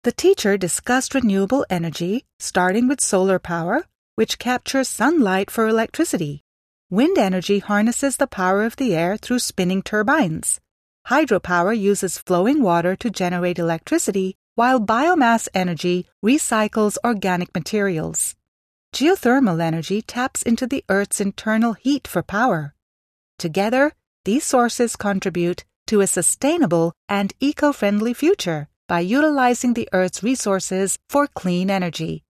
The teacher discussed renewable energy, starting with solar power, which captures sunlight for electricity. Wind energy harnesses the power of the air through spinning turbines. Hydropower uses flowing water to generate electricity, while biomass energy recycles organic materials. Geothermal energy taps into the Earth's internal heat for power. Together, these sources contribute to a sustainable and eco-friendly future by utilizing the Earth's resources for clean energy.